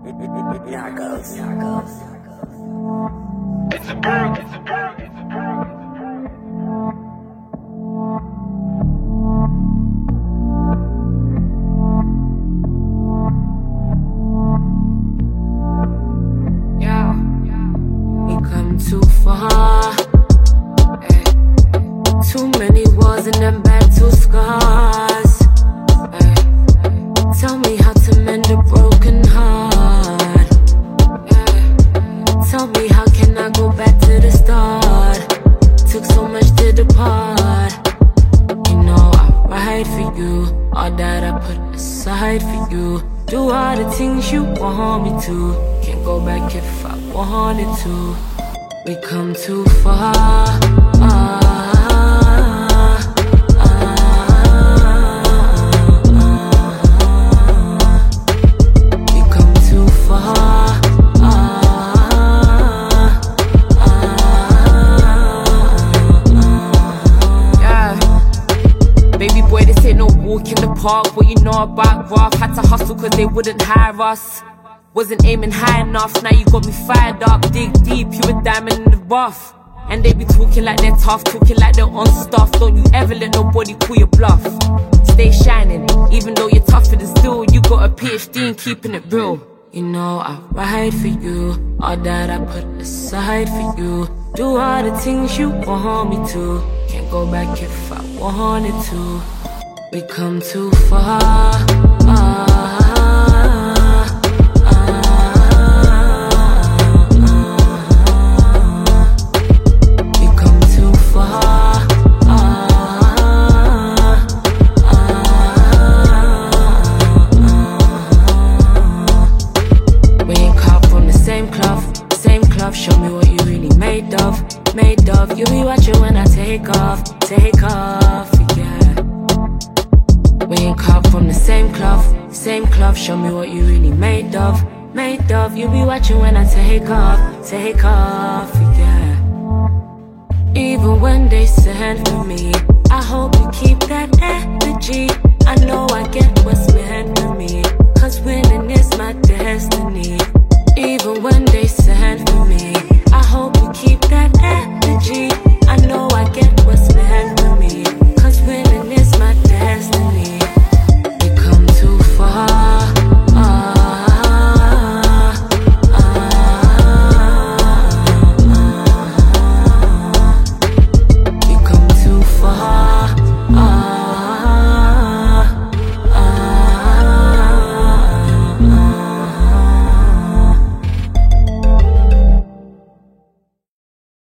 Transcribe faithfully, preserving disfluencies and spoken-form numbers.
Narcos. Narcos. It's a bird. It's a bird. It's a bird. Yeah, we come too far. Ay. Too many wars and them back to scars. Ay. Tell me how to mend a broken heart. Ay. Tell me how can I go back to the start. Took so much to depart. You know I ride for you. All that I put aside for you. Do all the things you want me to. Can't go back if I wanted to. We come too far. Ah, ah, ah. We come too far. Ah, ah, ah. Yeah. Baby boy, this ain't no walk in the park. What you know about graph? Had to hustle cause they wouldn't hire us. Wasn't aiming high enough, now you got me fired up. Dig deep, you a diamond in the rough. And they be talking like they're tough, talking like they're on stuff. Don't you ever let nobody call you bluff. Stay shining, even though you're tougher than steel. You got a PhD in keeping it real. You know I ride for you, all that I put aside for you. Do all the things you want me to. Can't go back if I wanted to. We come too far. Ah, show me what you really made of, made of. You be watching when I take off, take off, yeah. We ain't cut from the same cloth, same cloth. Show me what you really made of, made of. You be watching when I take off, take off, yeah. Even when they send for me, I hope you keep that energy. I know I get what's meant for me.